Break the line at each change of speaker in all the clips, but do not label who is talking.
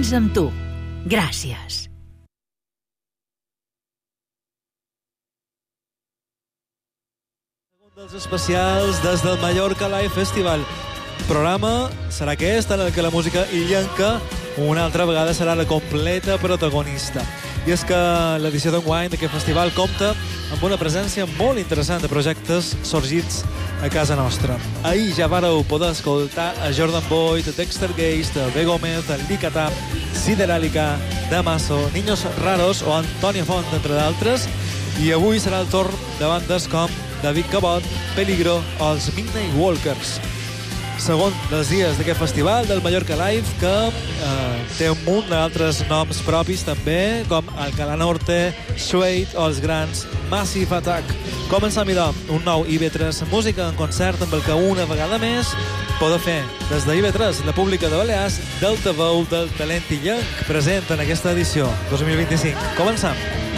anys amb tu. Gràcies.
Dels especials des del Mallorca Live Festival. Programa serà aquest en el que la música illenca una altra vegada serà la completa protagonista. I és que l'edició d'enguany d'aquest festival compta amb una presència molt interessant de projectes sorgits a casa nostra. Ahir ja vareu poder escoltar a Jordan Boyd, Dexter Gage, B. Gómez, Licatà, Sideràlica, Damaso, Niños Raros o Antonio Font, entre d'altres. I avui serà el torn de bandes com David Cabot, Peligro o els Midnight Walkers. Segon dels dies d'aquest festival del Mallorca Live, que té un munt d'altres noms propis també, com Alcalá Norte, Suede o els grans Massive Attack. Començam, idò, un nou IB3 Música en concert amb el que una vegada més podeu fer des de IB3, la pública de Balears, d'altaveu del talent illenc present en aquesta edició 2025. Començam.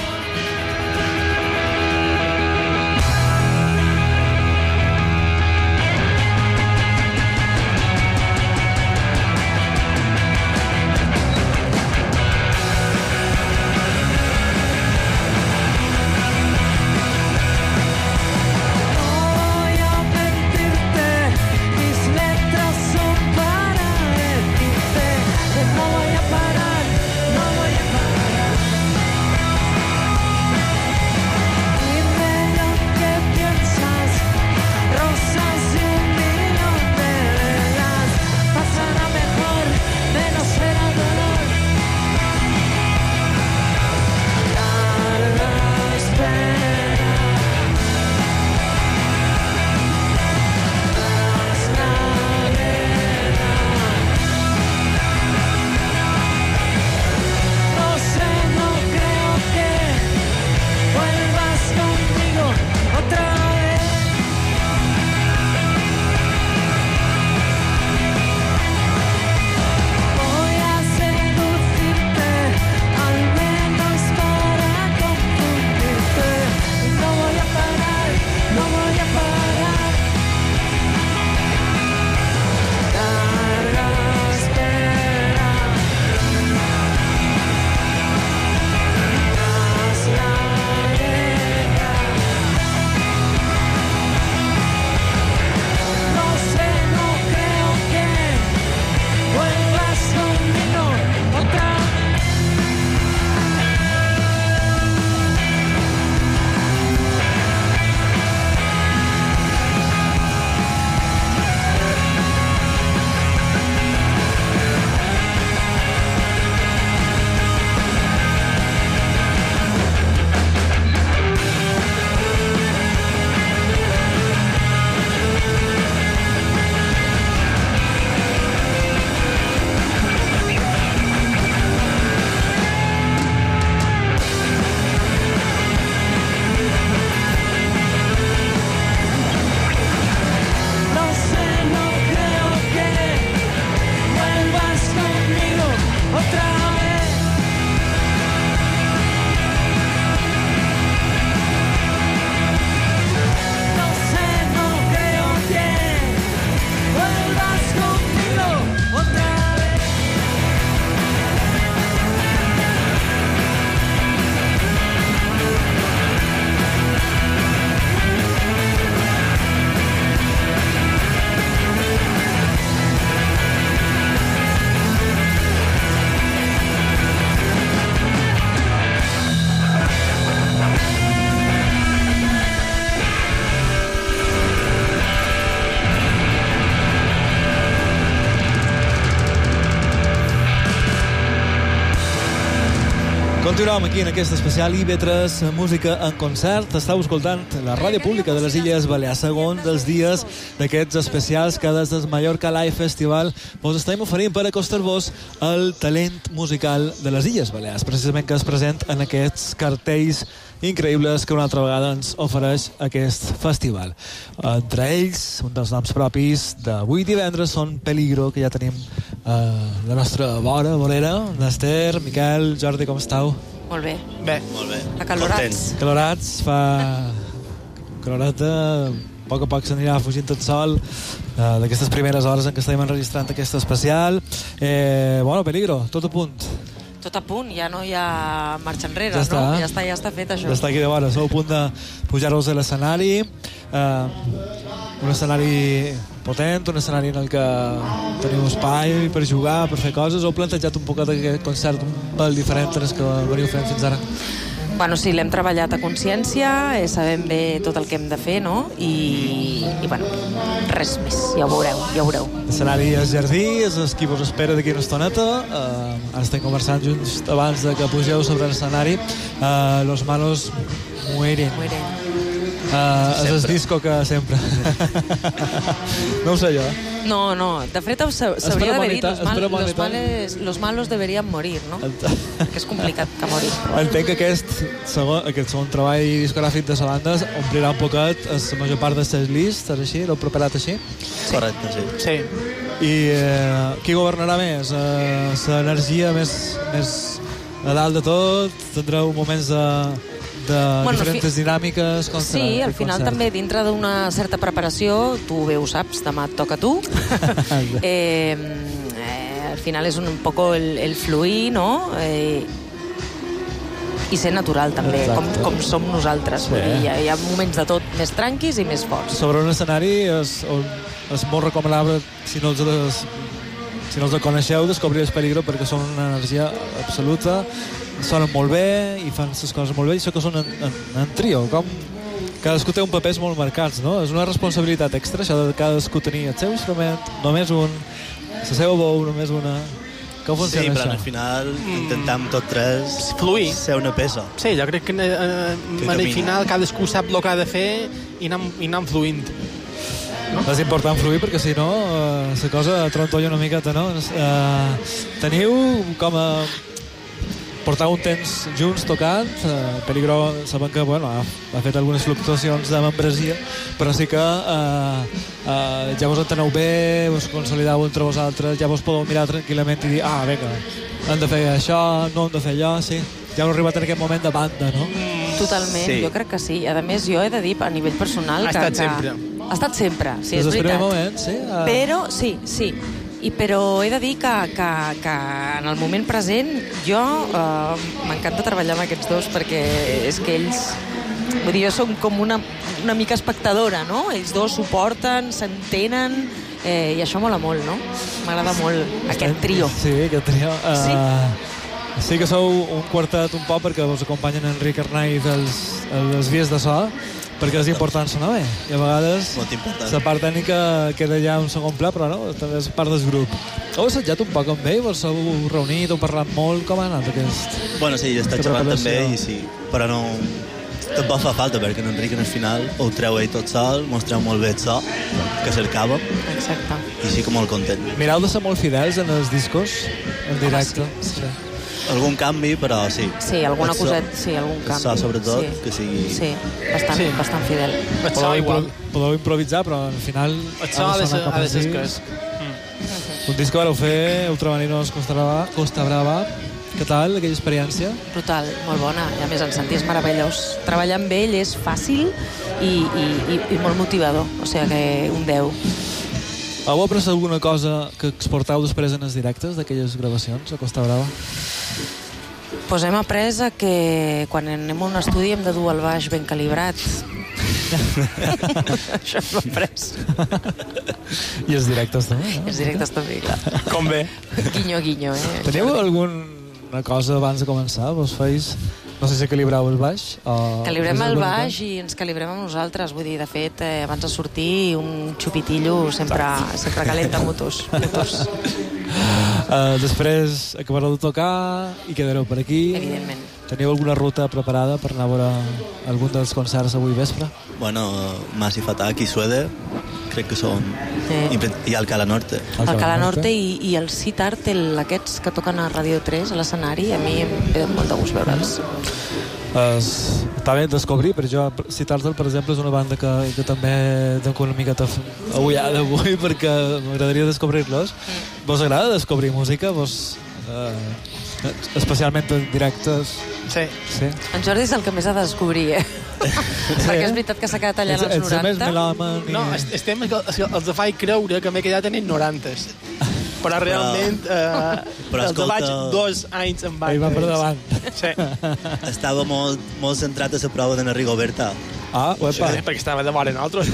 Continuem aquí en aquest especial IB3 Música en concert. Estàu escoltant la ràdio pública de les Illes Balears, segon dels dies d'aquests especials que des del Mallorca Live Festival vos estem oferint per acostar-vos el talent musical de les Illes Balears, precisament que és present en aquests cartells increïbles que una altra vegada ens ofereix aquest festival. Entre ells, un dels noms propis d'avui divendres són Peligro, que ja tenim la nostra vorera, l'Ester, Miquel, Jordi, com estàu?
Molt bé.
Bé, molt bé.
Acalorats.
Calorats, fa caloreta poc a poc s'anirà fugint tot sol d'aquestes primeres hores en què estem enregistrant aquest especial. Bueno, Peligro, tot a punt.
Tot a punt, ja no hi ha marxa enrere,
Ja està.
no? Ja està fet, això.
Ja està aquí de vora, sou a punt de pujar-vos a l'escenari. Un escenari potent, un escenari en el que teniu espai per jugar, per fer coses. Heu plantejat un poquet aquest concert un pèl diferent dels que veniu fent fins ara?
Bueno, sí, l'hem treballat a consciència, sabem bé tot el que hem de fer, no? I bueno, res més, ja ho veureu.
L'escenari és jardí, és qui vos espera d'aquí una estoneta. Ara estem conversant junts abans de que pugeu sobre l'escenari. Los malos mueren. És el disco que sempre. No ho sé jo.
No, de fet s'hauria d'haver dit los malos deberien morir, no? Que és complicat que morir.
Entenc que aquest segon treball discogràfic de la banda omplirà un poquet la major part de les lists, és així? L'heu preparat així?
Correcte, sí.
I qui governarà més? L'energia més a dalt de tot? Tindreu moments de diferents dinàmiques?
Sí, al final també dintre d'una certa preparació, tu bé ho saps, demà et toca a tu. Al final és un poco el fluir, no? I ser natural també, com som nosaltres. Vull dir, hi ha moments de tot més tranquis i més forts.
Sobre un escenari és molt recomanable, si no els coneixeu, descobrir el Peligro, perquè són una energia absoluta, sonen molt bé i fan les coses molt bé, i això que són en trio, com cadascú té un papers molt marcats, no? És una responsabilitat extra, això de cadascú tenir el seu instrument, només un, la seva veu, només una. Com funciona
això? Sí,
això?
però al final intentem tots tres ser una peça.
Sí, jo crec que al final cadascú sap el que ha de fer i anar fluint.
No? És important fluir perquè si no la cosa trontolla una miqueta, no? Teniu com a portar un temps junts tocant. Peligro sabem que ha fet algunes fluctuacions de membresia, però sí que ja vos enteneu bé, vos consolideu entre vosaltres, ja vos podeu mirar tranquil·lament i dir, vinga, hem de fer això, no hem de fer allò, sí. Ja heu arribat en aquest moment de banda, no?
Totalment, sí. Jo crec que sí. A més, jo he de dir, a nivell personal,
ha estat sempre.
Ha estat sempre, sí, és veritat.
Des del primer moment, sí?
Però, sí. Però he de dir que en el moment present jo m'encanta treballar amb aquests dos, perquè és que ells, vull dir, jo som com una mica espectadora, no? Ells dos suporten, s'entenen, i això mola molt, no? M'agrada molt aquest trio.
Sí, aquest trio. Sí que sou un quartet un poc, perquè us acompanyen Enric Arnaiz dels vies de so, perquè és important sonar bé, i a vegades la part tècnica queda ja un segon pla, però no, també és part del grup. Heu assajat un poc amb ell? Vos heu reunit, heu parlat molt? Com ha anat aquest?
Bueno, sí, jo he estat xerrant amb ell, sí, però no... Tampoc fa falta, perquè en Enric en el final ho treu ell tot sol, mostreu molt bé el so que cercava.
Exacte.
I sí que molt content.
Mireu de ser molt fidels en els discos, en directe.
Sí.
Algun canvi, però sí.
Sí, alguna coseta, sí, algun canvi.
El so, sobretot, que sigui...
Sí, bastant fidel.
El so igual.
Podeu improvisar, però al final...
El so ha de ser escàs.
Un disc que vareu fer, Ultramarinos Costa Brava. Què tal, aquella experiència?
Brutal, molt bona. I a més, en Santi és meravellós. Treballar amb ell és fàcil i molt motivador. O sigui que un 10.
Heu après alguna cosa que exporteu després en els directes d'aquelles gravacions a Costa Brava?
Pues hem après que quan anem a un estudi hem de dur el baix ben calibrat. Això hem après.
I els directes també, no?
Els directes també, clar.
Com bé.
Guinyo, guinyo,
Teniu alguna cosa abans de començar? Vos feis... No sé si calibreu el baix o...
Calibrem el baix i ens calibrem amb nosaltres. Vull dir, de fet, abans de sortir, un xupitillo sempre calenta motors.
Després acabareu de tocar i quedareu per aquí.
Evidentment.
Teniu alguna ruta preparada per anar a veure algun dels concerts avui vespre?
Bueno, Massive Attack i Suede, crec que són... I Alcalá Norte.
Alcalá Norte i el Sittard, aquests que toquen a Radio 3 a l'escenari, a mi em ve molt de gust veure'ls.
Està bé descobrir, però jo Sittard, per exemple, és una banda que també tinc una miqueta agullada avui, perquè m'agradaria descobrir-los. Vos agrada descobrir música? especialment en directes.
Sí.
En Jordi és el que més ha de descobrir, perquè és veritat que s'ha quedat allà als 90.
Ets més melòman.
No, el tema és que els faig creure que m'he quedat en 90s. Però realment els vaig 2 anys en vaig.
Ell va per davant.
Sí.
Estava molt centrat a la prova de la Rigoberta.
Uepa.
Sí, perquè estava de vora nosaltres.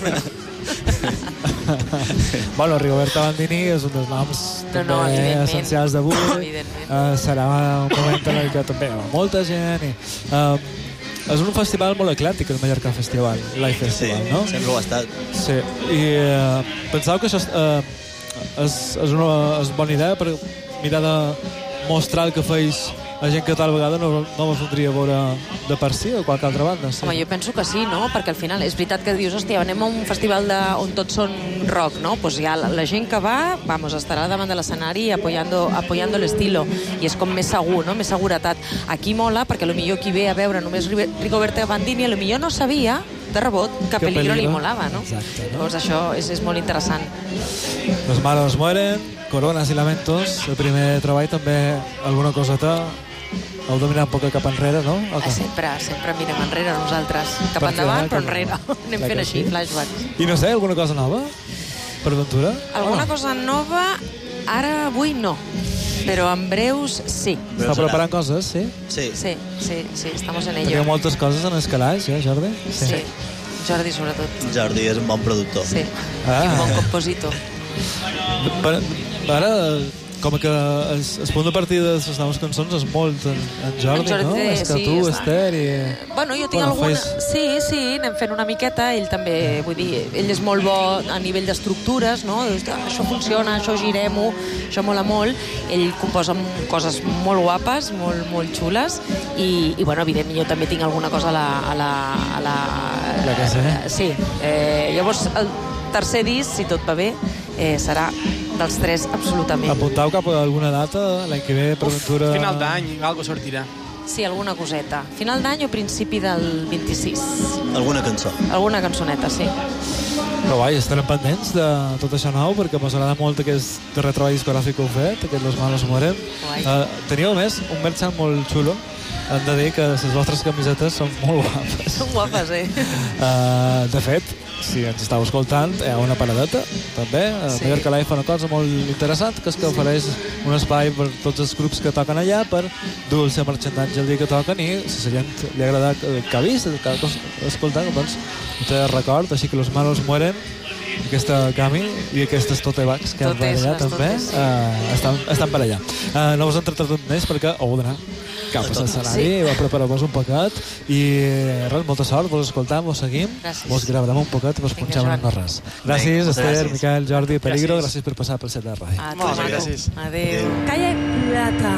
Bueno, Rigoberta Bandini és un dels noms també essencials d'avui. Serà un moment en què també hi ha molta gent. És un festival molt eclèctic, el Mallorca Festival, Live Festival, no?
Sí, sempre ho ha estat.
Sí, i penseu que això és una bona idea per mirar de mostrar el que feis a gent que tal vegada no vos voldria veure de per si o de qualque altra banda. Sí.
Home, jo penso que sí, no? Perquè al final és veritat que dius, hòstia, anem a un festival on tots són rock, no? Pues ja la gent que va, estarà davant de l'escenari apoyando l'estilo, i és com més segur, no? Més seguretat. Aquí mola, perquè potser qui ve a veure només Rigoberta Bandini, potser no sabia de rebot que Peligro li molava, no?
Exacte, no?
Llavors això és molt interessant.
Los malos mueren, Coronas y Lamentos, el primer treball també alguna coseta. Heu de mirar un poc cap enrere, no?
Sempre mirem enrere nosaltres. Cap endavant, però enrere. Anem fent així, flashbacks.
I no sé, alguna cosa nova per Ventura?
Alguna cosa nova, ara avui no. Però en breus sí.
Està preparant coses, sí?
Sí, estamos en ello.
Teniu moltes coses en escalaix, Jordi?
Sí. Jordi, sobretot.
Jordi és un bon productor.
Sí, i un bon compositor.
Ara, com que el punt de partida de les noves cançons és molt en Jordi, no? És que tu, Esther i...
Bueno, jo tinc alguna... Sí, anem fent una miqueta. Ell també, vull dir, ell és molt bo a nivell d'estructures, no? Això funciona, això girem-ho, això mola molt. Ell composa coses molt guapes, molt xules, i bueno, evidentment, jo també tinc alguna cosa a la
que sé.
Sí. Llavors, el tercer disc, si tot va bé, serà dels 3 absolutament.
Apuntau cap a alguna data l'any que ve per Ventura?
Final d'any, algo sortirà.
Sí, alguna coseta. Final d'any o principi del 26.
Alguna cançó.
Alguna cançoneta, sí.
Però guai, estarem pendents de tot això nou, perquè m'ha agradat molt aquest darrer treball discogràfic que heu fet, aquest Los Malos Mueren. Teníeu, a més, un merchan molt xulo. Hem de dir que les vostres camisetes són molt guapes.
Són guapes,
De fet, si ens estàu escoltant, hi ha una paradeta, també. Sí. Mallorca Live fa una cosa molt interessant, que és que ofereix un espai per tots els grups que toquen allà per dur el seu marxandatge el dia que toquen, i si la gent li agrada que ha vist, que ha escoltat, doncs ho té record. Així que Los Malos Mueren, aquesta Cami i aquestes tote bags que han per allà també estan per allà. No us entretenut més perquè heu d'anar cap a l'escenari, prepareu-vos un poquet i res, molta sort, vos escoltam, vos seguim, vos gravarem un poquet i vos punxem en res. Gràcies, Esther, Miquel, Jordi, Peligro, gràcies per passar pel set de ràdio.
Moltes gràcies.
Adéu. Calla plata.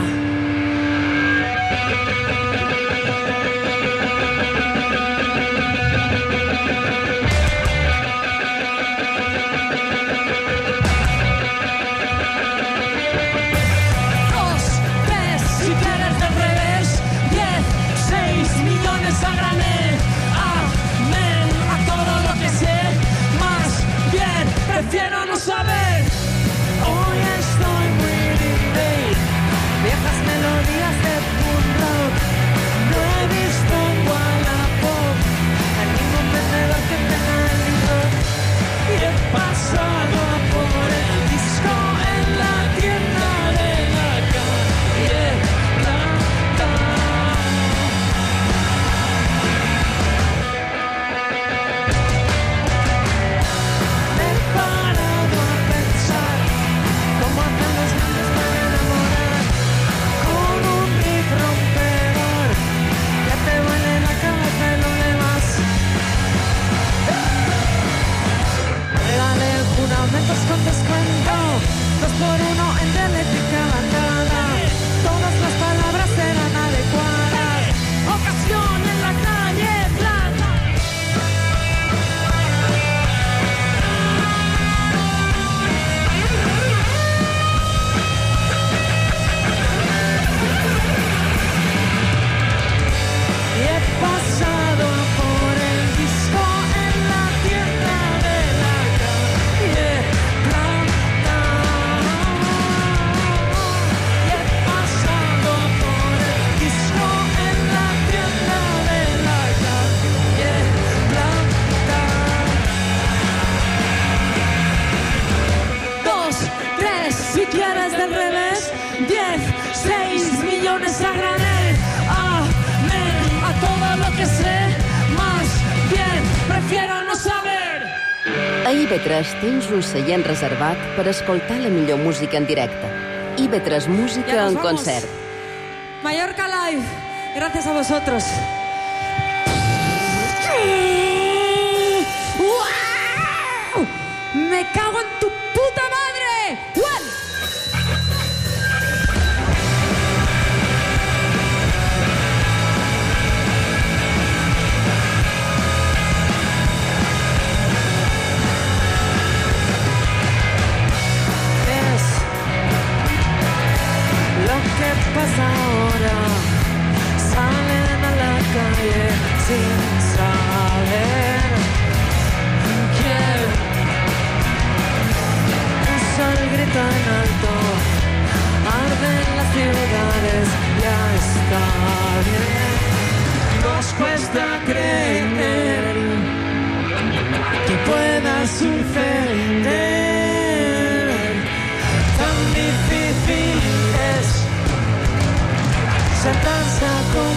Prefiero no saber. Hoy estoy muy débil. Viejas A IB3 tens un seient reservat per escoltar la millor música en directe. IB3 Música en concert.
Mallorca Live. Gracias a vosotros. ¡Wow! ¡Me cago en tu puta madre! ¡One!
¿Qué pasa ahora? Salen a la calle sin saber quién. Usa el grito en alto, arden las ciudades, ya está bien. Nos cuesta creer que pueda suceder. Tan difícil es sentarse a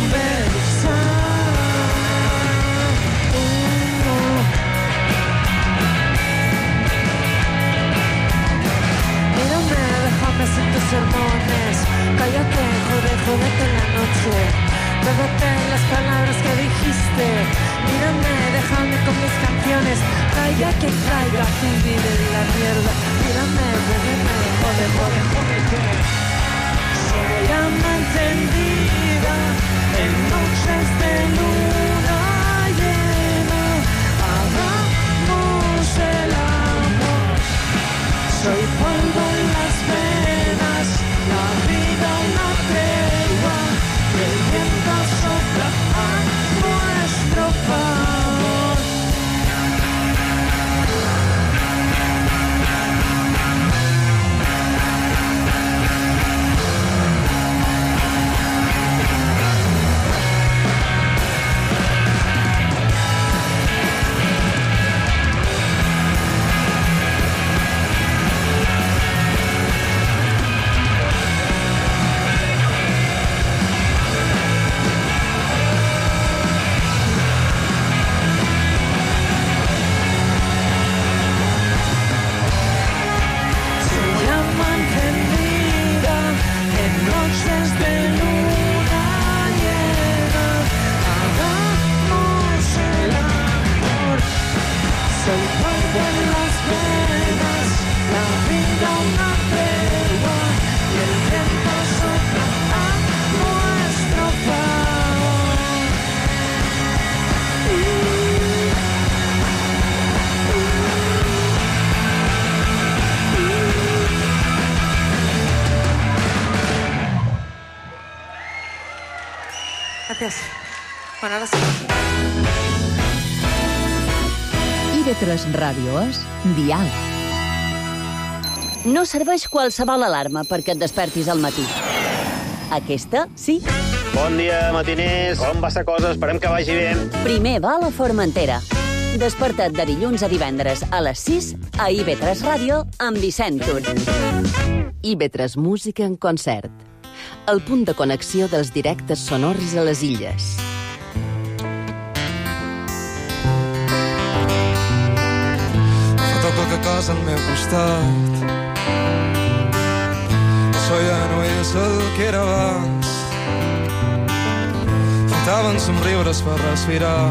conversar. Mírame, déjame sin tus sermones. Cállate, jódete la noche. Bébete las palabras que dijiste. Mírame, déjame con mis canciones. Caiga quien caiga, tú vive la mierda. Mírame, bébeme, jódete. Llama encendida en noches de luna llena, hagamos el amor. Soy polvo en las venas, la vida una tregua, y el viento sopla a nuestro favor.
Gracias. Bueno, ahora sí.
IB3 Ràdio és Dial. No serveix qualsevol alarma perquè et despertis al matí. Aquesta, sí.
Bon dia, matiners. Com va la cosa? Esperem que vagi bé.
Primer va a la Formentera. Desperta't de dilluns a divendres a les 6 a IB3 Ràdio amb Vicent Tur. IB3 Música en concert. El punt de connexió dels directes sonors a les illes.
Fa poca cosa al meu costat. Això ja no és el que era abans. Faltaven somriures per respirar,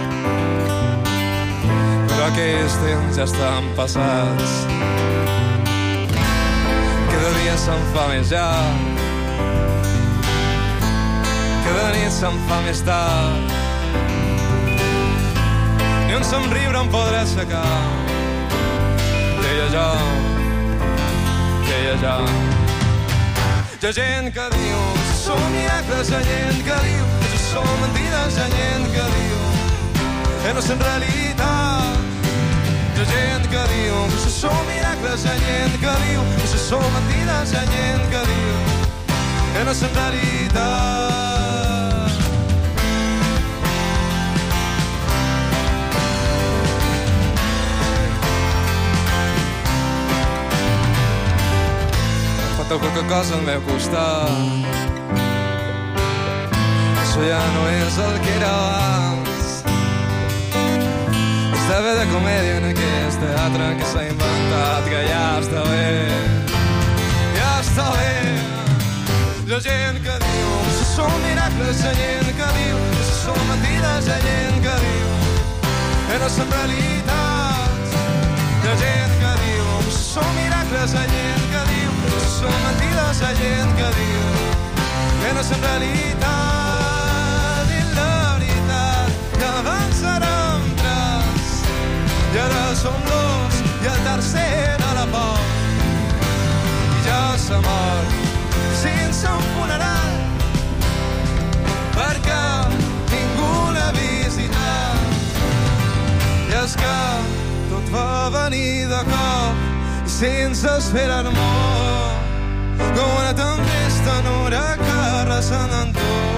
però aquells temps ja estan passats. Cada dia se'n fa més llarg, cada nit se'n fa més tard. Ni un somriure em podrà aixecar. Deia jo. Hi ha gent que diu que són miracles, hi ha gent que diu que són mentides, hi ha gent que diu que no són realitat. Hi ha gent que diu que són miracles, hi ha gent que diu que són mentides, hi ha gent que diu que no són realitat. Falta qualque cosa al meu costat. Això ja no és el que era abans. Els Està bé de comèdia en aquest teatre que s'ha inventat, que ja està bé, ja està bé. Hi ha gent que diu que són miracles, hi ha gent que diu que són mentides, hi ha gent que diu que no són realitats. Hi ha gent que diu que són miracles, hi ha gent que diu que són mentides, hi ha gent que diu que no són realitat. I la veritat que abans érem tres i ara som dos i el tercer a la por i ja s'ha mort sense un funeral perquè ningú l'ha visitat. I és que tot va venir de cop i sense esperar molt, com una tempesta en huracà arrasant en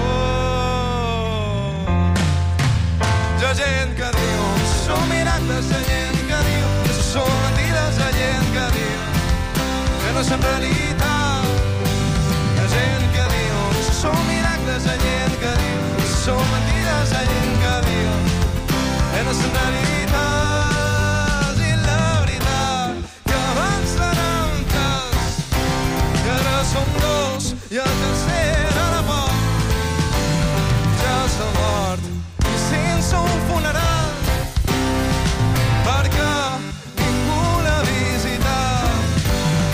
tot. Hi ha gent que diu que són miracles, hi ha gent que diu que són mentides, hi ha gent que diu que no són realitat. Hi ha gent que diu que són miracles, hi ha gent que diu que són mentides, hi ha gent que diu que no són realitat. I la veritat que abans érem tres i ara som dos i el tercer a la por ja s'ha mort sense un funeral perquè ningú l'ha visitat.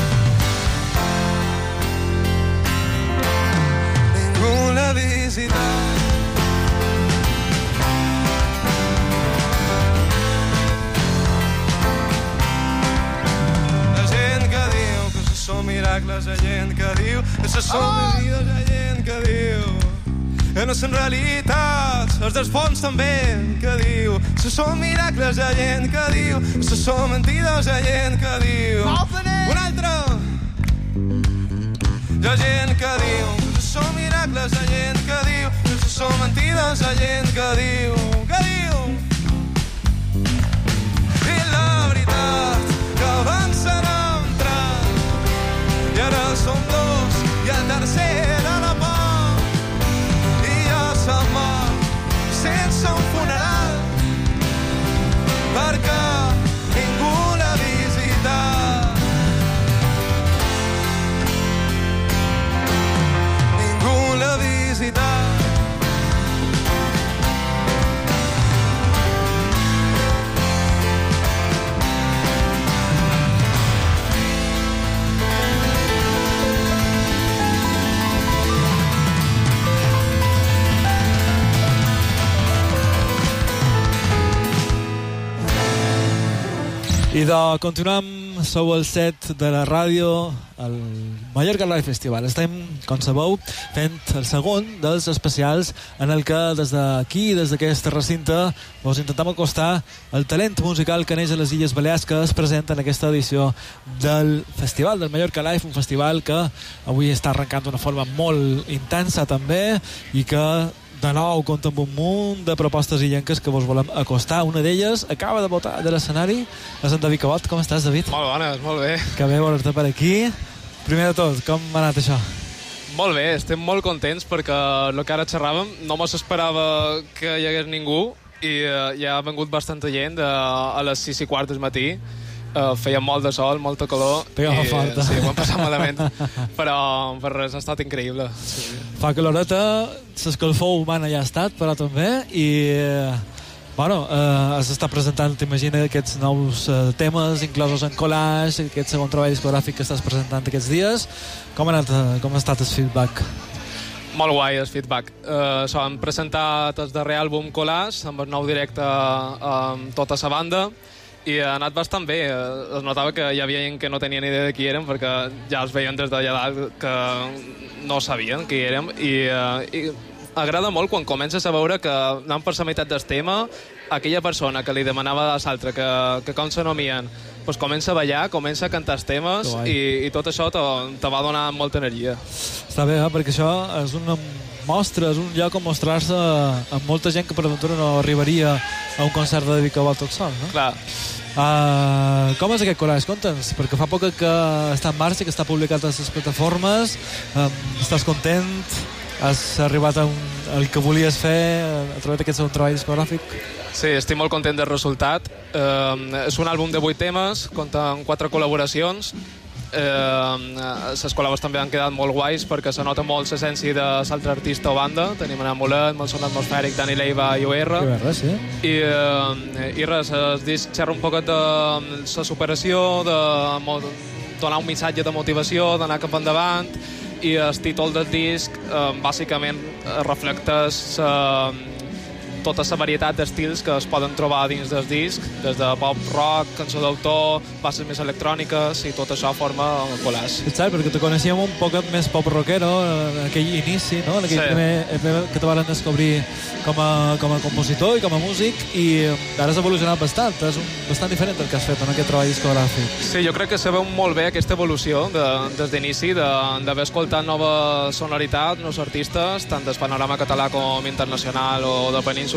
Ningú l'ha visitat. Hi ha gent que diu que són miracles, hi ha gent que diu que són mentides, hi ha gent que diu que no són realitats. Els dels fons també que diu que són miracles, hi ha gent que diu que són mentides, hi ha gent que diu un altre. Hi ha gent que diu que són miracles, hi ha gent que diu que són mentides, hi ha gent que diu i la veritat que abans érem tres i ara som dos i el tercer a la por i ja s'ha mort sense un funeral perquè ningú l'ha visitat. Ningú l'ha visitat.
I continuem, sou el set de la ràdio, el Mallorca Live Festival. Estem, com sabeu, fent el segon dels especials en el que des d'aquí, des d'aquest recinte, us intentem acostar el talent musical que neix a les Illes Balears que es presenta en aquesta edició del Festival del Mallorca Live, un festival que avui està arrencant d'una forma molt intensa també i que de nou compta amb un munt de propostes illenques que vos volem acostar. Una d'elles acaba de votar de l'escenari. És en David Cabot. Com estàs, David?
Molt bones, molt bé.
Que bé veure-te per aquí. Primer de tot, com ha anat això?
Molt bé, estem molt contents perquè el que ara xerràvem no mos esperava que hi hagués ningú i ja ha vengut bastanta gent a les 6:15 del matí. Feia molt de sol, molta calor.
Pegava forta.
Sí, ho hem passat malament. Però per res ha estat increïble. Sí.
Fa caloreta, l'escalfor humana ja ha estat, però també, i bueno, has estat presentant, t'imagina, aquests nous temes inclosos en collage, aquest segon treball discogràfic que estàs presentant aquests dies. Com ha estat el feedback?
Molt guai el feedback. Hem presentat el darrer àlbum Collage amb el nou directe amb tota la banda i ha anat bastant bé. Es notava que hi havia gent que no tenia ni idea de qui érem perquè ja els veien des d'allà dalt que no sabien qui érem i agrada molt quan comences a veure que anant per la meitat del tema aquella persona que li demanava a l'altre que com s'anomien pues comença a ballar, comença a cantar els temes i tot això te va donar molta energia.
Està bé, perquè això és una mostra, és un lloc on mostrar-se amb molta gent que per aventura no arribaria a un concert de David Cabot tot sol, no?
Clar.
Com és aquest collage? Conta'ns, perquè fa poc que està en marxa, que està publicat a les plataformes. Estàs content? has arribat al que volies fer a través d'aquest segon treball discogràfic?
Sí, estic molt content del resultat. És un àlbum de 8 temes, compta amb 4 col·laboracions. Les col·labos també han quedat molt guais perquè se nota molt l'essència de l'altre artista o banda. Tenim en Amulet, Malson Atmosfèric, Dani Leiva i OR.
Sí.
I res, el disc xerra un poquet de la superació, de donar un missatge de motivació, d'anar cap endavant, i el títol del disc bàsicament reflecta tota la varietat d'estils que es poden trobar dins del disc, des de pop rock, cançó d'autor, bases més electròniques, i tot això forma el collage.
És cert, perquè te coneixíem un poc més pop rockero en aquell inici, no? En aquell primer EP que te van descobrir com a compositor i com a músic, i ara has evolucionat bastant, és bastant diferent del que has fet en aquest treball discogràfic.
Sí, jo crec que se veu molt bé aquesta evolució des d'inici, d'haver escoltat nova sonoritat, nous artistes, tant del panorama català com internacional o de península.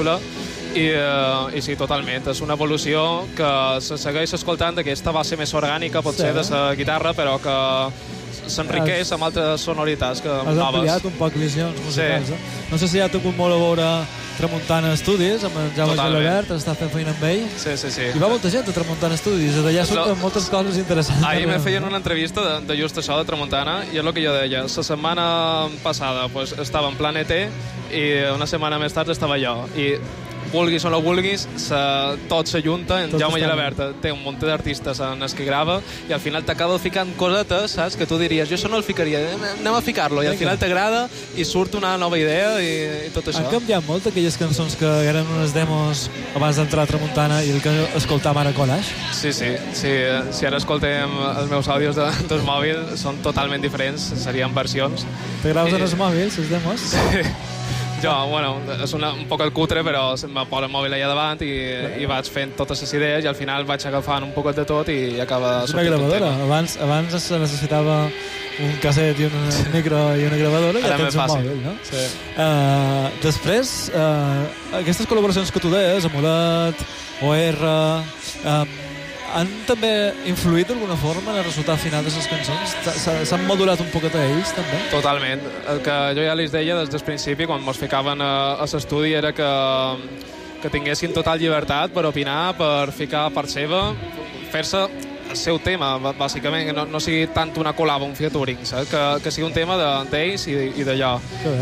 I sí, totalment, és una evolució que se segueix escoltant, aquesta va ser més orgànica, potser, de la guitarra, però que s'enriqueix amb altres sonoritats que
has ampliat un poc visions musicals. No sé si ja t'ha molt a veure Tramuntana Estudis, amb en Jaume Gelabert, està fent feina amb ell.
Sí.
I va molta gent a Tramuntana Estudis, d'allà surten moltes coses interessants.
Ahir me feien una entrevista de just això de Tramuntana, i és el que jo deia. La setmana passada estava en Plan ET, i una setmana més tard estava jo. I vulguis o no vulguis, tot s'ajunta. En Jaume Gelabert té un munt d'artistes en els que grava, i al final t'acaba ficant cosetes, saps? Que tu diries, jo això no el ficaria, anem a ficar-lo, i al final t'agrada i surt una nova idea i tot això.
Han canviat molt aquelles cançons que eren unes demos abans d'entrar a Tramuntana i el que escoltàvem ara a Collage?
Sí. Si ara escoltem els meus àudios del mòbil, són totalment diferents, serien versions.
Te graves en els mòbils, les demos?
Sí. Jo, bueno, és un poc el cutre, però se'm va posar el mòbil allà davant i vaig fent totes les idees, i al final vaig agafant un poquet de tot i acaba sortint un tema.
Abans se necessitava un casset i un micro i una gravadora, i ja tens un mòbil, no?
Sí.
Després, aquestes col·laboracions que tu deies, Amulet, OR, han també influït d'alguna forma en el resultat final de les cançons? S'han modulat un poquet a ells, també?
Totalment. El que jo ja els deia des del principi, quan ens ficaven a l'estudi, era que tinguessin total llibertat per opinar, per ficar part seva, fer-se el seu tema, bàsicament, que no sigui tant una col·laba, un featuring, saps? Que sigui un tema d'ells i d'allò.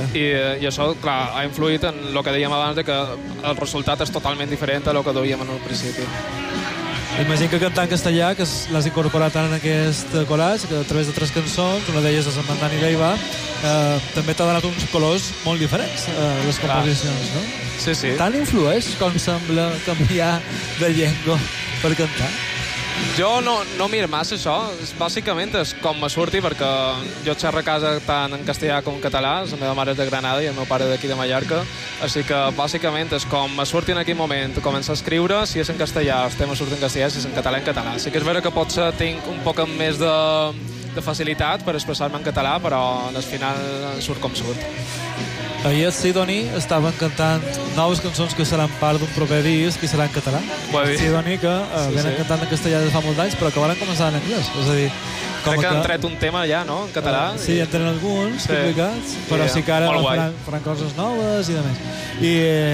I això, clar, ha influït en el que dèiem abans, que el resultat és totalment diferent a el que duíem en un principi.
Imagino que cantar en castellà, que l'has incorporat en aquest collage, que a través de 3 cançons, una d'elles és amb en Dani Leiva, també t'ha donat uns colors molt diferents a les composicions, no?
Sí.
Tant influeix com sembla canviar de llengua per cantar?
Jo no miro massa això, bàsicament és com me surti, perquè jo xerro a casa tant en castellà com en català, la meva mare és de Granada i el meu pare d'aquí de Mallorca, així que bàsicament és com me surti en aquell moment, començar a escriure, si és en castellà, els temes surten en castellà, si és en català, en català. Sí que és vera que potser tinc un poc més de facilitat per expressar-me en català, però al final surt com surt.
Ahir a Sidoni estaven cantant noves cançons que seran part d'un proper disc i serà en català. Sidoni que venen cantant en castellà de fa molts anys, però que van començar en anglès. És a dir,
crec que han tret un tema ja, no?, en català.
Sí, en tenen alguns publicats, però sí que ara faran coses noves i de més. I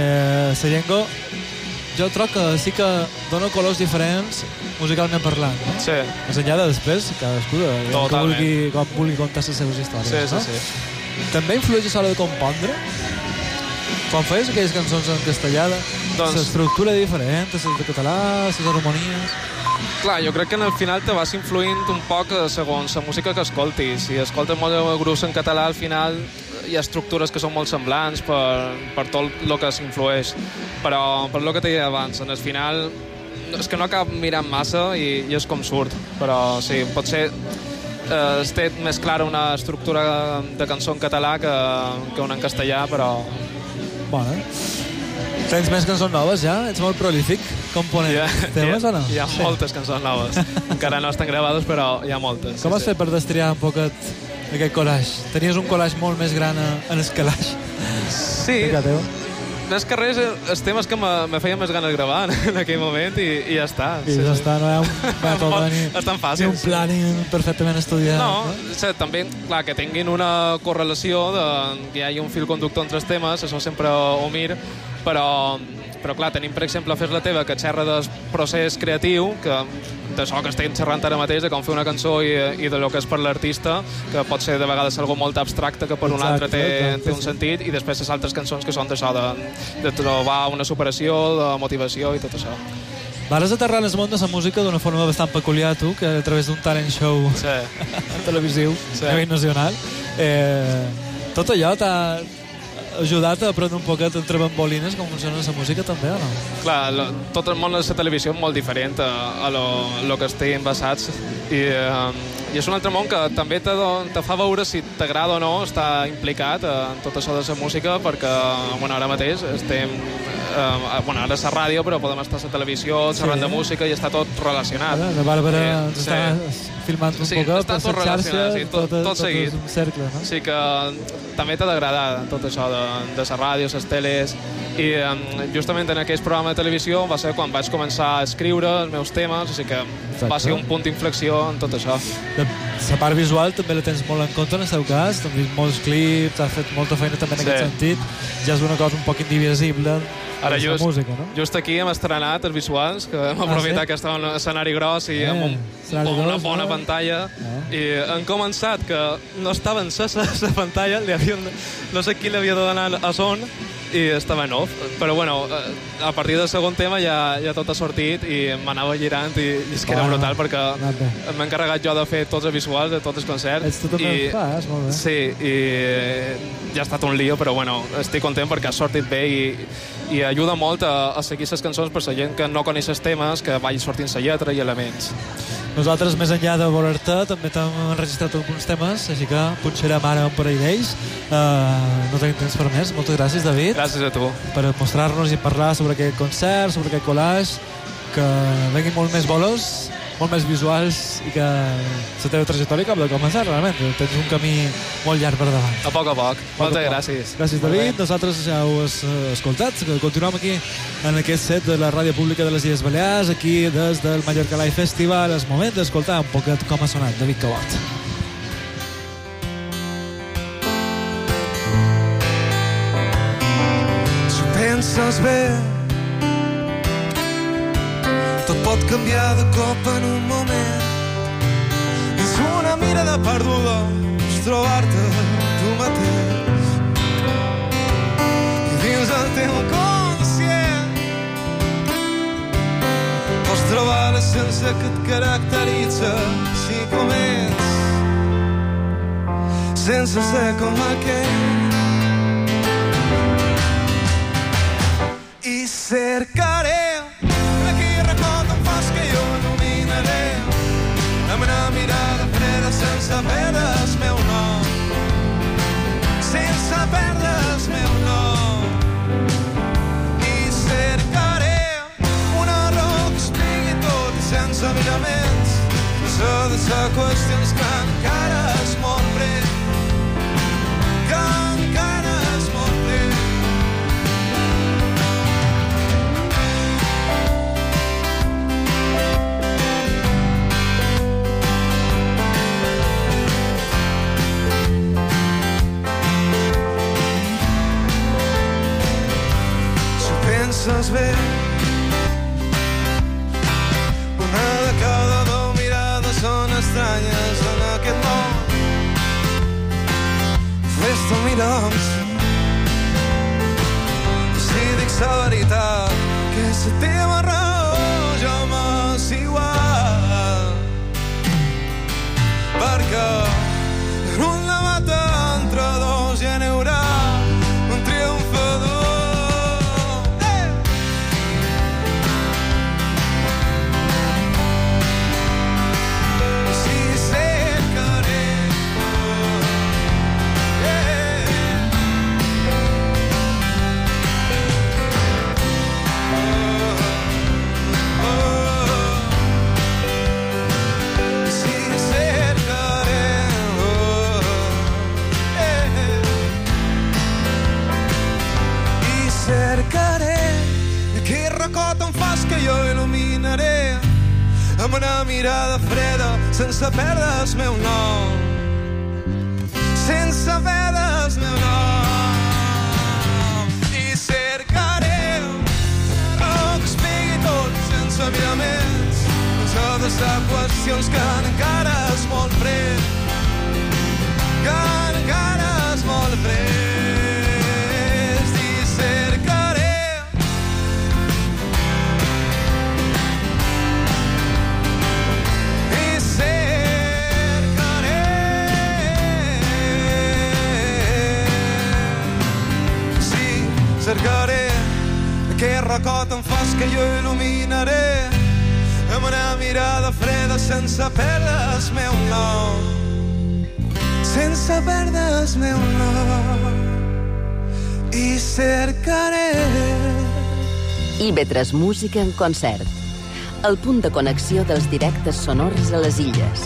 la llengua, jo trobo que sí que dona colors diferents musicalment parlant, no?
Sí.
Més enllà de després, cadascú com vulgui contar les seves històries.
Sí.
També influeix a l'hora de compondre? Quan feies aquelles cançons en castellà, l'estructura diferent, les de català, les harmonies...
Clar, jo crec que al final te vas influint un poc segons la música que escoltis. Si escoltes molt grups en català, al final hi ha estructures que són molt semblants per tot el que s'influeix. Però per el que t'he dit abans, al final és que no acabo mirant massa i és com surt. Però sí, potser es té més clara una estructura de cançó en català que una en castellà, però...
Bueno, tens més cançons noves ja? Ets molt prolífic component temes o no?
Hi ha moltes cançons noves. Encara no estan gravades, però hi ha moltes.
Com has fet per destriar un poquet aquest collage? Tenies un collage molt més gran en el calaix?
Sí. més que res, els temes que me feien més ganes de gravar en aquell moment i ja està.
I ja està, no hi ha un mètode ni un planning perfectament estudiat.
No, també, clar, que tinguin una correlació, que hi hagi un fil conductor entre els temes, això sempre ho mir, però clar, tenim, per exemple, Fes la teva, que xerra del procés creatiu, d'això que estem xerrant ara mateix, de com fer una cançó i de lo que és per l'artista, que pot ser de vegades algo molt abstracte que per un altre té un sentit, i després les altres cançons que són d'això, de trobar una superació, de motivació i tot això.
Vares aterrar en el món de la música d'una forma bastant peculiar, tu, que a través d'un talent show televisiu a nivell nacional. Tot allò t'ha ajudat a aprendre un poquet entre bambolines com funciona la música també, o no?
Clar, tot el món de la televisió és molt diferent a lo que estem basats i és un altre món que també te fa veure si t'agrada o no estar implicat en tot això de la música, perquè ara mateix estem ara és a ràdio, però podem estar a la televisió xerrant de música i està tot relacionat.
La Bàrbara ens està filmant un poquet per les xarxes,
tot seguit.
Un cercle, no?
Sí que també t'ha d'agradar tot això de la ràdio, les teles, i justament en aquest programa de televisió va ser quan vaig començar a escriure els meus temes, així que va ser un punt d'inflexió en tot això.
La part visual també la tens molt en compte en el seu cas, t'han vist molts clips, has fet molta feina també en aquest sentit, ja és una cosa un poc indivisible.
Ara just aquí hem estrenat els visuals, que hem aprofitat que estava en un escenari gros i amb una bona pantalla, i han començat que no estava encesa la pantalla, no sé qui li havia de donar a son, i estava en off, però a partir del segon tema ja tot ha sortit i m'anava girant i és que era brutal perquè m'he encarregat jo de fer tots els visuals de tots els concerts.
Tu també ho fas, molt bé.
Sí, i ja ha estat un lío, però estic content perquè ha sortit bé i ajuda molt a seguir les cançons per la gent que no coneix els temes, que vagi sortint la lletra i elements.
Nosaltres, més enllà de veure-te, també t'hem enregistrat alguns temes, així que punxarem ara un parell d'ells. No tenim temps per més. Moltes gràcies, David.
Gràcies a tu.
Per mostrar-nos i parlar sobre aquest concert, sobre aquest collage, que venguin molt més bolos, molt més visuals i que la teva trajectòria acaba de començar, realment. Tens un camí molt llarg per davant.
A poc a poc. Moltes gràcies.
Gràcies, David. Nosaltres ja ho has escoltat. Continuem aquí en aquest set de la Ràdio Pública de les Illes Balears, aquí des del Mallorca Live Festival. És moment d'escoltar un poquet com ha sonat David Cabot.
Si penses bé, tot pot canviar de cop en un moment. És una mirada perduda, és trobar-te tu mateix. I dins el teu conscient pots trobar l'essència que et caracteritza si com ets, sense ser com aquell. I cercaré amb una mirada freda sense perdre el meu nom, sense perdre el meu nom. I cercaré una raó que expliqui tot i sense miraments, sense de ser qüestions que encara es molt pren, que encara es molt pren. Penses bé, una de cada 2 mirades són estranyes en aquest món. Fes-te mira'ls, si dic la veritat, que és la teva raó jo m'és igual, perquè en un debat entre dos ja n'hi haurà un triomfador. amb una mirada freda, sense perdre el meu nom. Sense perdre el meu nom. I cercaré el que expliqui tot, sense miraments, sense adreçar qüestions que encara és molt fred, que encara és molt fred. I cercaré cercaré aquell record en fas que jo il·luminaré amb una mirada freda sense perdre el meu nom, sense perdre el meu nom. I cercaré
IB3 Música en concert, el punt de connexió dels directes sonors a les illes.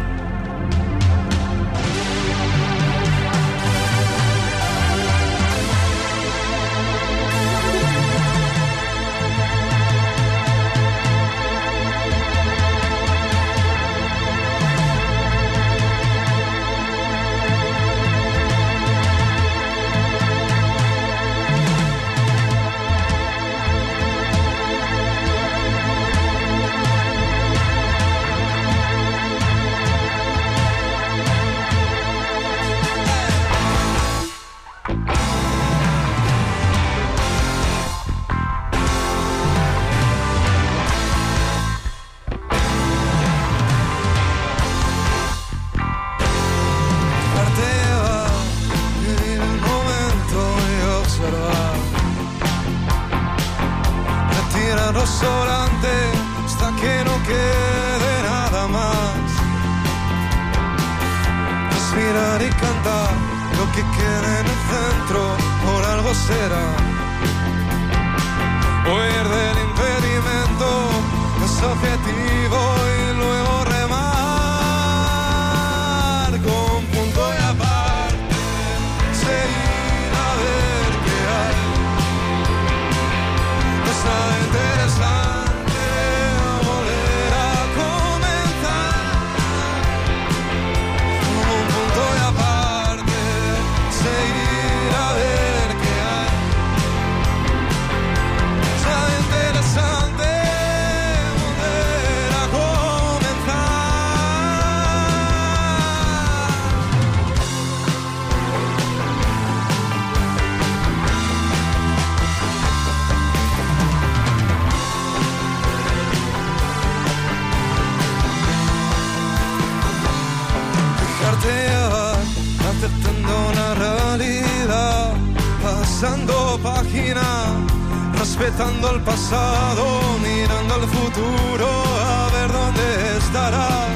respetando el pasado, mirando al futuro, a ver dónde estarás.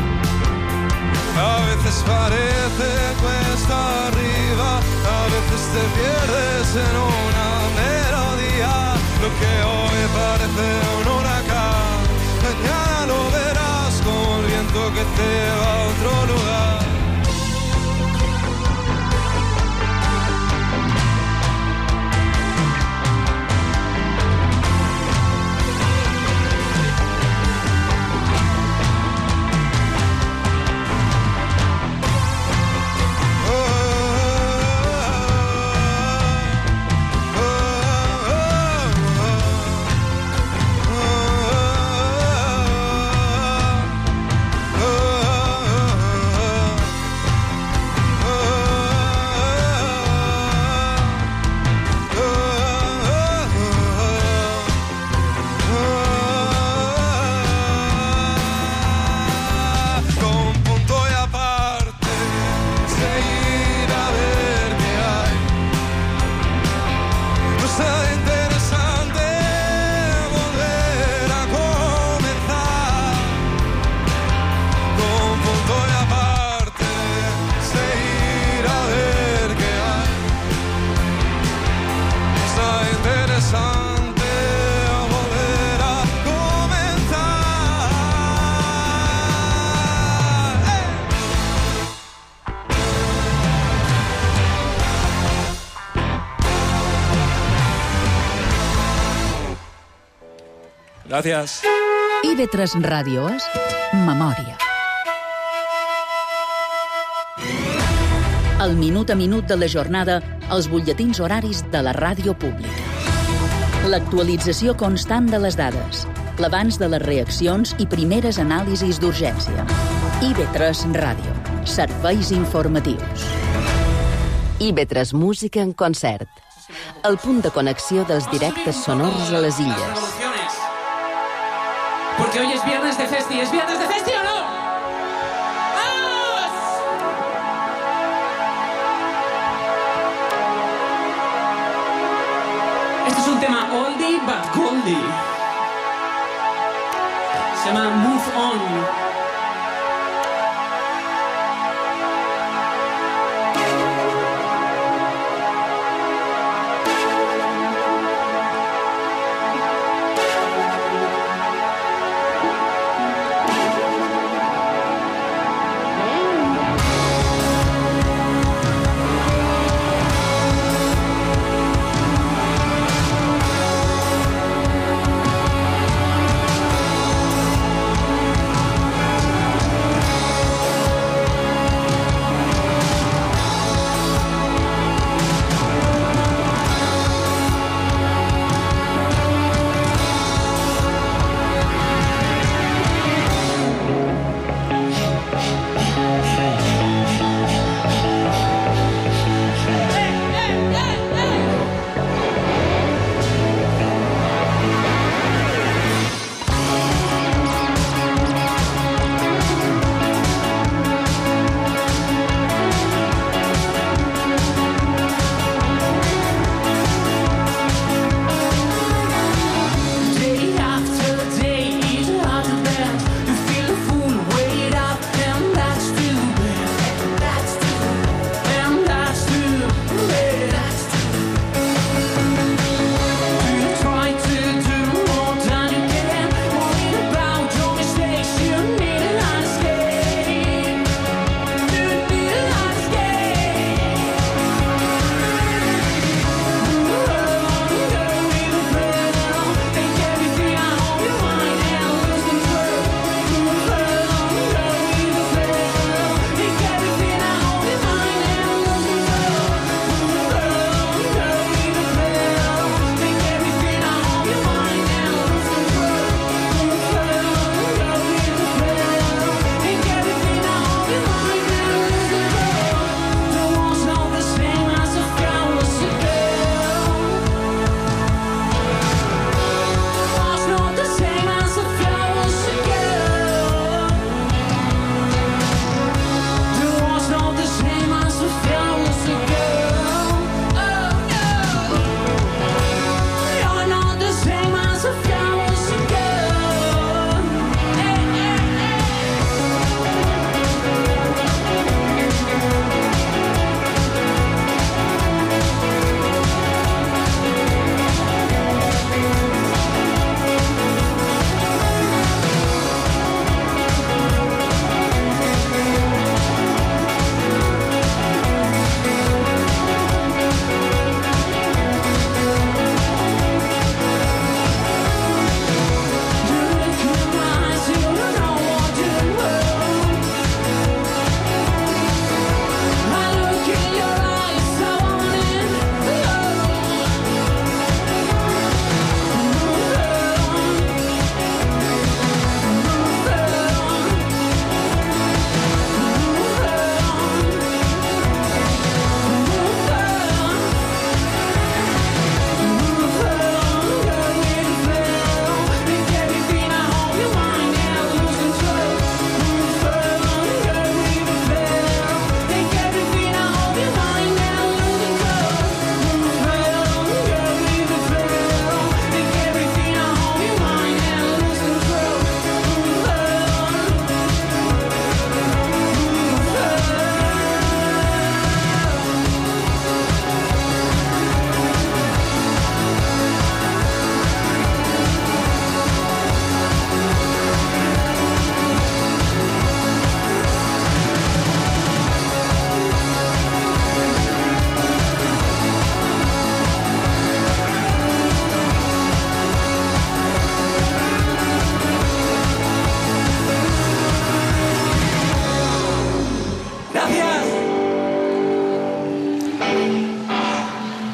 A veces parece cuesta arriba, a veces te pierdes en una melodía. Lo que hoy parece un huracán, mañana lo verás como el viento que te va a otro lugar.
Gracias.
IB3 Ràdio és memòria. El minut a minut de la jornada als butlletins horaris de la ràdio pública. L'actualització constant de les dades, l'abans de les reaccions i primeres anàlisis d'urgència. IB3 Ràdio. Serveis informatius.
IB3 Música en concert. El punt de connexió dels directes sonors a les illes.
Porque hoy es viernes de festi. ¿Es viernes de festi o no? ¡Vamos! Este es un tema oldie but goldie. Se llama Move On.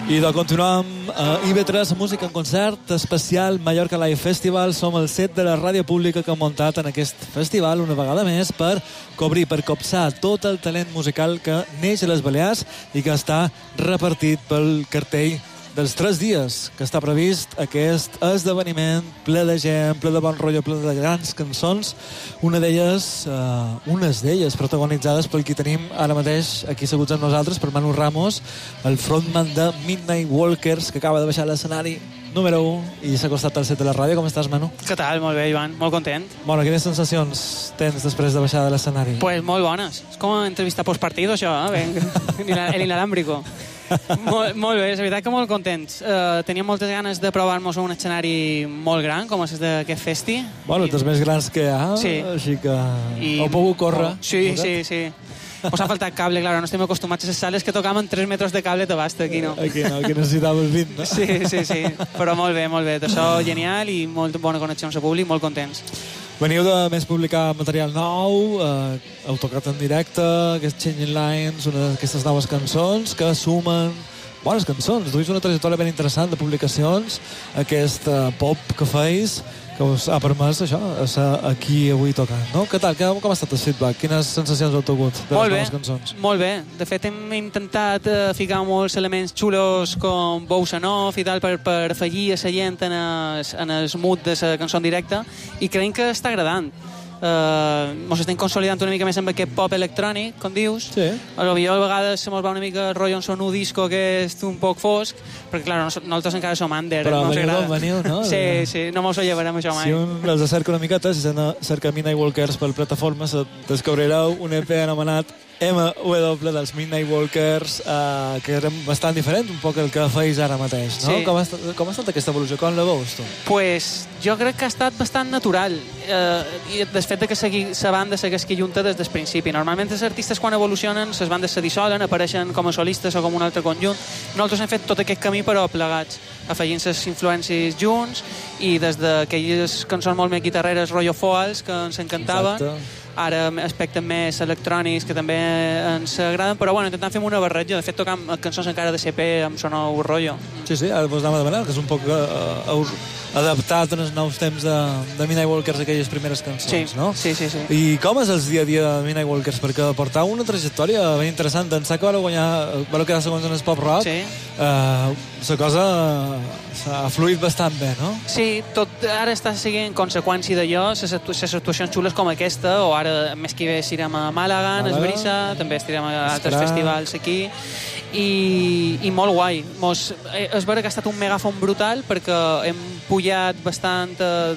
I de continuar amb IB3 Música en Concert especial Mallorca Live Festival. Som el set de la ràdio pública que hem muntat en aquest festival una vegada més per cobrir, per copsar tot el talent musical que neix a les Balears i que està repartit pel cartell dels 3 dies que està previst aquest esdeveniment ple de gent, ple de bon rotllo, ple de grans cançons, unes d'elles protagonitzades pel qui tenim ara mateix aquí asseguts amb nosaltres, per Manu Ramos, el frontman de Midnight Walkers, que acaba de baixar a l'escenari número 1 i s'ha acostat al set de la ràdio. Com estàs, Manu?
Què tal? Molt bé, Ivan. Molt content.
Bueno, quines sensacions tens després de baixar de l'escenari?
Pues molt bones. És com una entrevista postpartido, això, el inalámbrico. Molt bé, és veritat que molt contents. Teníem moltes ganes de provar-nos un escenari molt gran, com és d'aquest festi.
Bueno, dels més grans que hi ha,
sí.
Així que heu pogut córrer.
Sí. Us ha faltat cable, clar, no estem acostumats a les sales que tocaven 3 metres de cable t'abasta, aquí no.
Aquí necessitaves 20, no?
Sí, però molt bé, de so genial i molt bona connexió amb el públic, molt contents.
Veniu de més publicar material nou, heu tocat en directe, aquests Changing Lines, una d'aquestes noves cançons que sumen bones cançons. Duis una trajectòria ben interessant de publicacions, aquest pop que feis, que us ha permès això, ser aquí avui tocant, no? Què tal? Com ha estat el feedback? Quines sensacions heu tingut de les noves cançons?
Molt bé. De fet, hem intentat ficar molts elements xulos com bossa off i tal per afegir a la gent en el mood de la cançó en directe i creiem que està agradant. Ens estem consolidant una mica més amb aquest pop electrònic, com dius.
Sí.
Potser a vegades se mos va una mica el rotllo en son disco que és un poc fosc, perquè clar, nosaltres encara som under.
Però
no
veniu, no?
Sí, no mos ho llevarem això mai.
Si un els acerca una miqueta, si s'acerca Midnight Walkers per plataformes, descobrireu un EP anomenat MW dels Midnight Walkers, que era bastant diferent un poc el que feis ara mateix, no?
Sí.
Com ha estat aquesta evolució? Com la veus, tu?
Pues jo crec que ha estat bastant natural, i del fet que la banda segueix junta des del principi. Normalment els artistes quan evolucionen, les bandes se dissolen, apareixen com a solistes o com un altre conjunt. Nosaltres hem fet tot aquest camí però plegats, afegint les influències junts i des d'aquelles cançons molt més guitarreres, rotllo foals, que ens encantaven. Exacte. Ara aspectes més electrònics que també ens agraden, però bueno, intentant fer una barreja. De fet, tocam cançons encara de CP amb son nou rotllo.
Sí, ara vos anava a demanar, que és un poc adaptat en els nous temps de Midnight Walkers, aquelles primeres cançons, no?
Sí.
I com és el dia a dia de Midnight Walkers? Perquè portau una trajectòria ben interessant. D'ençà que vareu quedar segons en el pop rock, la cosa s'ha fluït bastant bé, no?
Sí, tot ara està seguint conseqüència d'allò, les actuacions xules com aquesta, o ara més que bé estirem a Màlaga, a Esbrissa, també estirem a altres festivals aquí, i molt guai. És vera que ha estat un megàfon brutal perquè hem pujat bastant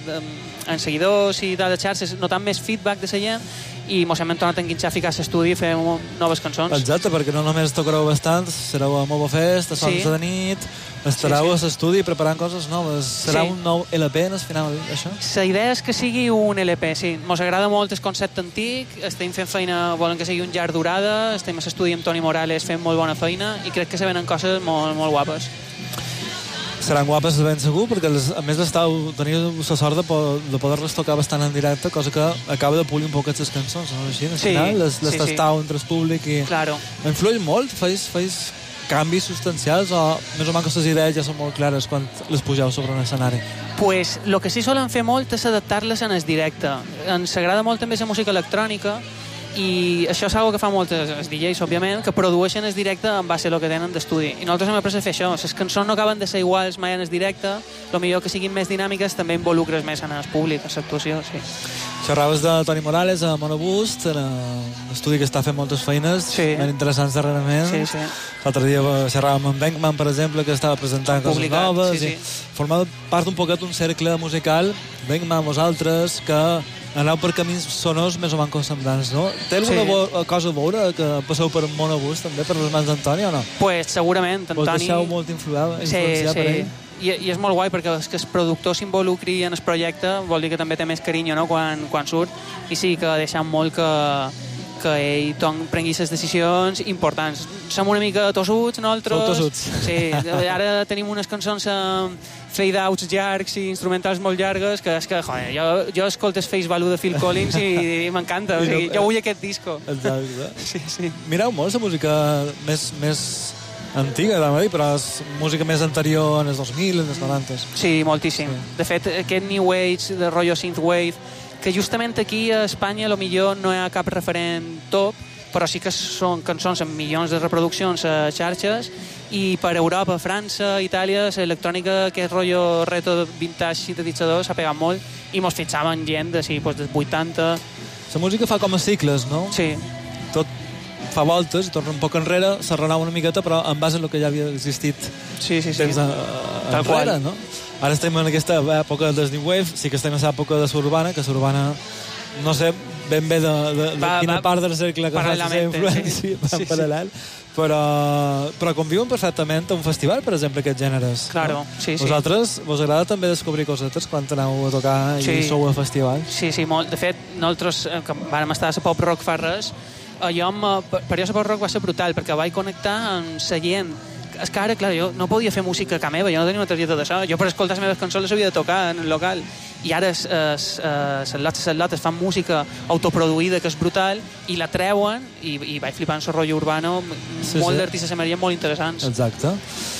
en seguidors i de les xarxes, notant més feedback de la gent, i mos hem tornat a enganxar a ficar a l'estudi i fer noves cançons.
Exacte, perquè no només tocareu bastant, sereu a Mobo Fest, a Sons de nit, estareu a l'estudi preparant coses noves. Serà un nou LP en el final, això?
La idea és que sigui un LP, sí. Mos agrada molt el concepte antic, estem fent feina, volen que sigui un llarg durada, estem a l'estudi amb Toni Morales fent molt bona feina i crec que se venen coses molt, molt guapes.
Seran guapes de ben segur, perquè a més teniu la sort de poder-les tocar bastant en directe, cosa que acaba de polir un poc les cançons, no? Així, al final, les tastau entre el públic i...
Claro.
Influeix molt? Feis canvis substancials o més o menys les idees ja són molt clares quan les pugeu sobre un escenari?
Pues lo que sí solen fer molt és adaptar-les en el directe. Ens agrada molt també la música electrònica i això és una que fa molts els DJs, òbviament, que produeixen el directe en base a el que tenen d'estudi. I nosaltres hem après a fer això. Les cançons no acaben de ser iguals mai en el directe, el millor que siguin més dinàmiques també involucres més en el públic, en l'actuació, sí.
Xerraves de Toni Morales a Monobust, en un estudi que està fent moltes feines ben interessants darrerament.
Sí.
L'altre dia xerràvem amb Benkman, per exemple, que estava presentant coses noves.
Sí.
Formava part un poquet d'un cercle musical, Benkman, vosaltres, que aneu per camins sonors més o menys semblants, no? Té alguna cosa a veure que passeu per Monobust, també, per les mans d'Antoni, o no?
Pues segurament, Antoni...
Vos deixeu molt influenciar per ell?
I és molt guai perquè que el productor s'involucri en el projecte vol dir que també té més carinyo, no?, quan surt, i sí que deixa molt que ell prengui les decisions importants. Som una mica tossuts, nosaltres.
Sou tossuts.
Sí, ara tenim unes cançons fade-outs llargs i instrumentals molt llargues, que és que, joder, jo escolto Face Value de Phil Collins i m'encanta, o sigui, jo vull aquest disco.
Exacte.
Sí.
Mireu molt la música més antiga, però és música més anterior en els 2000, en els 90.
Sí, moltíssim. Sí. De fet, aquest New Age, de rotllo Synthwave, que justament aquí a Espanya millor no hi ha cap referent top, però sí que són cançons amb milions de reproduccions a xarxes, i per Europa, França, Itàlia, l'electrònica, aquest rotllo retro vintage sintetitzador s'ha pegat molt, i mos fixaven gent de 80.
La música fa com a cicles, no?
Sí.
Tot fa voltes, torna un poc enrere, s'arrenava una miqueta, però en base a el que ja havia existit temps enrere, no? Ara estem en aquesta època del New Wave, sí que estem en l'època de l'urbana, que l'urbana, no sé ben bé de quina part del cercle que fa la influència, en paral·lel, però conviuen perfectament a un festival, per exemple, aquests gèneres.
Claro, sí.
Vosaltres, vos agrada també descobrir cosetes quan aneu a tocar i sou a festivals?
Sí, molt. De fet, nosaltres, que vam estar a la Pop Rock fa res, per jo la Pop Rock va ser brutal, perquè vaig connectar amb la gent. És que ara, clar, jo no podia fer música a casa meva, jo no tenia una targeta de so. Jo per escoltar les meves cançons les havia de tocar en el local. I ara les lotes fan música autoproduïda, que és brutal, i la treuen, i vaig flipant el rotllo urbano, molt d'artistes emergents molt interessants.
Exacte.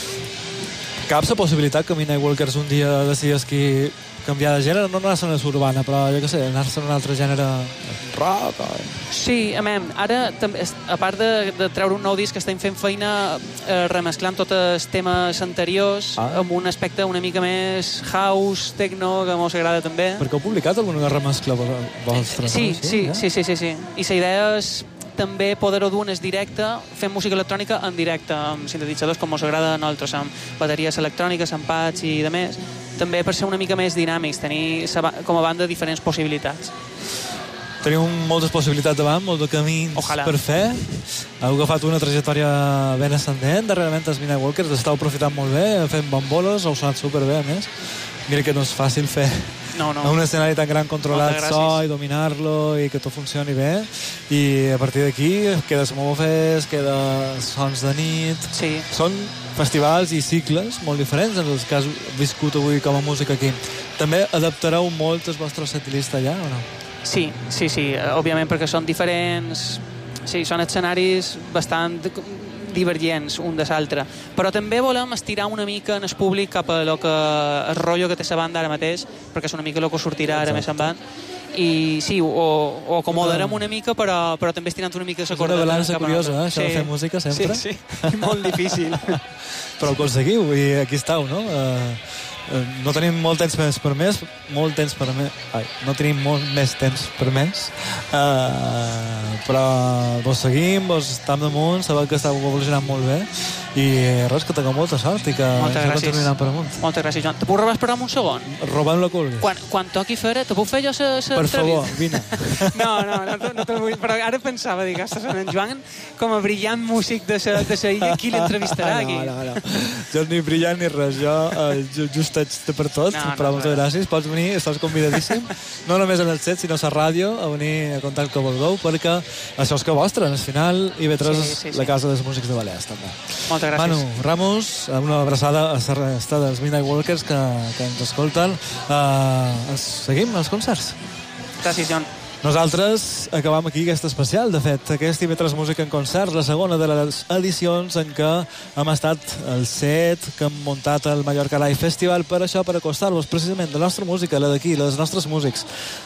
Cap la possibilitat que Midnight Walkers un dia decidís que canviar de gènere, no anar-se'n a l'urbana, però jo què sé, anar-se'n a un altre gènere rock o...
Sí, ara, a part de treure un nou disc, estem fent feina remesclant tots els temes anteriors amb un aspecte una mica més house, techno, que mos agrada també.
Perquè heu publicat alguna remescla vostra?
Sí. I la idea és també poder-ho dur en directe, fent música electrònica en directe, amb sintetitzadors com mos agrada a nosaltres, amb bateries electròniques, amb pads i de més, també per ser una mica més dinàmics, tenir com a banda diferents possibilitats.
Teniu moltes possibilitats davant, molt de camins per fer. Heu agafat una trajectòria ben ascendent, darrerament els Midnight Walkers, estàu aprofitant molt bé, fent bomboles, heu sonat superbé, a més. Mira que no és fàcil fer un escenari tan gran, controlat so i dominar-lo i que tot funcioni bé, i a partir d'aquí queda Smofes, queda Sons de nit. Són festivals i cicles molt diferents en els que has viscut avui com a música aquí. També adaptareu molt el vostre setlist allà o no?
Sí, òbviament, perquè són diferents, són escenaris bastant divergents un de l'altre, però també volem estirar una mica en el públic cap a el rotllo que té la banda ara mateix, perquè és una mica el que sortirà ara més endavant, i sí, ho acomodarem una mica, però també estirant una mica la corda.
És una balança curiosa, això de fer música sempre.
Sí, molt difícil.
Però ho aconseguiu i aquí estàu, no? No tenim molt temps per més, no tenim molt més temps per més, però vos seguim, vos estem damunt, sabeu que estàu evolucionant molt bé, i res, que tingueu molta sort i que això continuï anant per amunt.
Moltes gràcies, Joan. Te puc robar esperar un segon?
Robant la culpa.
Quan toqui fer, te puc fer jo
per favor, vine.
No te vull, però ara pensava, dic, ostres, en Joan com a brillant músic de sa illa, qui l'entrevistarà aquí?
No, jo ni brillant ni res, jo just ets per tot, però moltes gràcies, pots venir, estàs convidadíssim, no només en el set, sinó a la ràdio, a venir a contar el que vulgueu, perquè això és que vostre, al final IB3 és la casa dels músics de Balears, també.
Moltes gràcies.
Manu Ramos, una abraçada a la resta dels Midnight Walkers que ens escolten. Ens seguim als concerts.
Gràcies, Joan.
Nosaltres acabam aquí aquest especial. De fet, aquest IB3 Música en Concert, la segona de les edicions en què hem estat al set, que hem muntat el Mallorca Live Festival, per això, per acostar-vos precisament de la nostra música, la d'aquí, la dels nostres músics,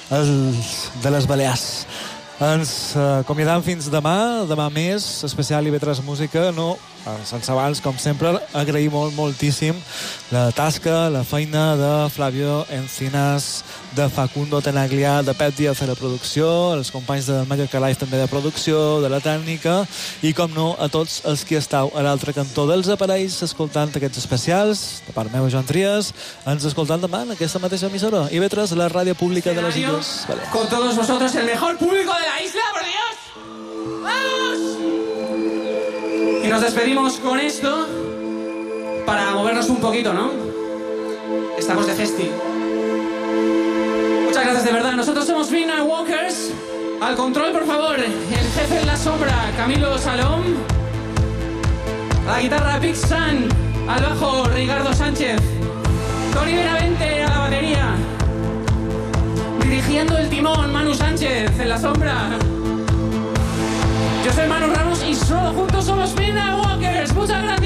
de les Balears. Ens acomiadam fins demà més, especial IB3 Música, no sense abans, com sempre, agrair moltíssim la tasca, la feina de Flavio Encinas, de Facundo Tenaglia, de Pep Díaz a la producció, els companys de Mallorca Live també de producció, de la tècnica, i com no, a tots els que estàu a l'altre cantó dels aparells escoltant aquests especials, de part meva, Joan Trias, ens escoltant demà en aquesta mateixa emissora, IB3, la ràdio pública de les Illes.
Con todos vosotros, el mejor público de la isla, por Dios. ¡Vamos! Y nos despedimos con esto para movernos un poquito, ¿no? Estamos de festi. Muchas gracias de verdad. Nosotros somos Midnight Walkers. Al control, por favor, el jefe en la sombra, Camilo Salom. A la guitarra, Big Sun. Al bajo, Ricardo Sánchez. Tony Benavente a la batería. Dirigiendo el timón, Manu Sánchez en la sombra. Yo soy Manu Ramos y solo juntos somos Midnight Walkers. Muchas gracias.